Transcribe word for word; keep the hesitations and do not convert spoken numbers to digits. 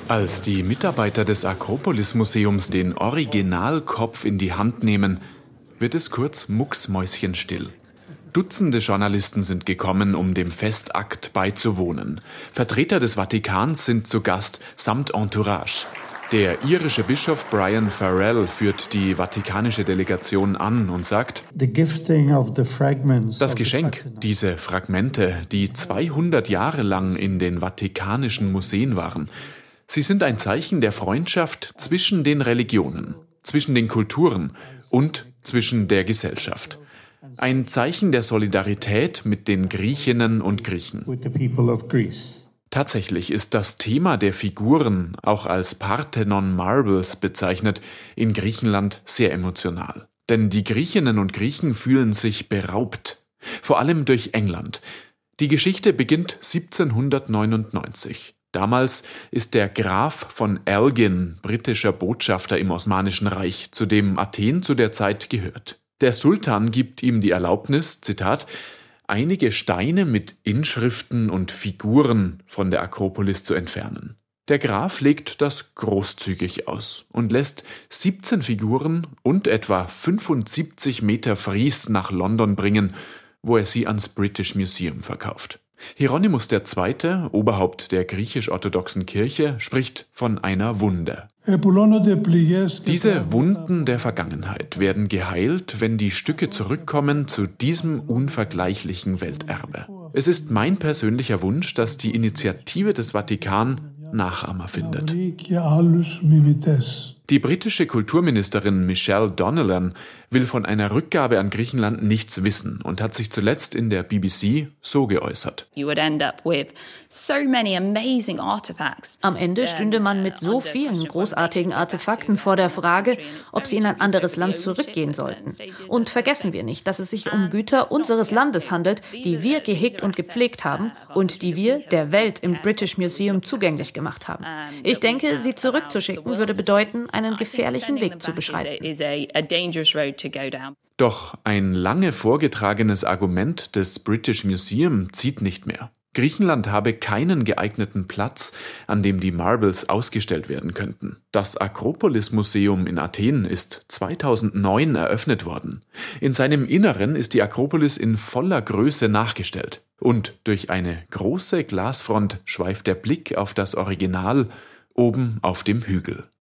Als die Mitarbeiter des Akropolis-Museums den Originalkopf in die Hand nehmen, wird es kurz mucksmäuschenstill. Dutzende Journalisten sind gekommen, um dem Festakt beizuwohnen. Vertreter des Vatikans sind zu Gast, samt Entourage. Der irische Bischof Brian Farrell führt die vatikanische Delegation an und sagt: Das Geschenk, diese Fragmente, die zweihundert Jahre lang in den vatikanischen Museen waren, sie sind ein Zeichen der Freundschaft zwischen den Religionen, zwischen den Kulturen und zwischen der Gesellschaft. Ein Zeichen der Solidarität mit den Griechinnen und Griechen. Tatsächlich ist das Thema der Figuren, auch als Parthenon Marbles bezeichnet, in Griechenland sehr emotional. Denn die Griechinnen und Griechen fühlen sich beraubt, vor allem durch England. Die Geschichte beginnt siebzehnhundertneunundneunzig. Damals ist der Graf von Elgin britischer Botschafter im Osmanischen Reich, zu dem Athen zu der Zeit gehört. Der Sultan gibt ihm die Erlaubnis, Zitat, einige Steine mit Inschriften und Figuren von der Akropolis zu entfernen. Der Graf legt das großzügig aus und lässt siebzehn Figuren und etwa fünfundsiebzig Meter Fries nach London bringen, wo er sie ans British Museum verkauft. Hieronymus der Zweite., Oberhaupt der griechisch-orthodoxen Kirche, spricht von einer Wunde. Diese Wunden der Vergangenheit werden geheilt, wenn die Stücke zurückkommen zu diesem unvergleichlichen Welterbe. Es ist mein persönlicher Wunsch, dass die Initiative des Vatikan Nachahmer findet. Die britische Kulturministerin Michelle Donelan will von einer Rückgabe an Griechenland nichts wissen und hat sich zuletzt in der B B C so geäußert. Am Ende stünde man mit so vielen großartigen Artefakten vor der Frage, ob sie in ein anderes Land zurückgehen sollten. Und vergessen wir nicht, dass es sich um Güter unseres Landes handelt, die wir gehegt und gepflegt haben und die wir der Welt im British Museum zugänglich gemacht haben. Ich denke, sie zurückzuschicken würde bedeuten, einen gefährlichen Weg zu beschreiten. Doch ein lange vorgetragenes Argument des British Museum zieht nicht mehr. Griechenland habe keinen geeigneten Platz, an dem die Marbles ausgestellt werden könnten. Das Akropolis-Museum in Athen ist zweitausendneun eröffnet worden. In seinem Inneren ist die Akropolis in voller Größe nachgestellt. Und durch eine große Glasfront schweift der Blick auf das Original oben auf dem Hügel.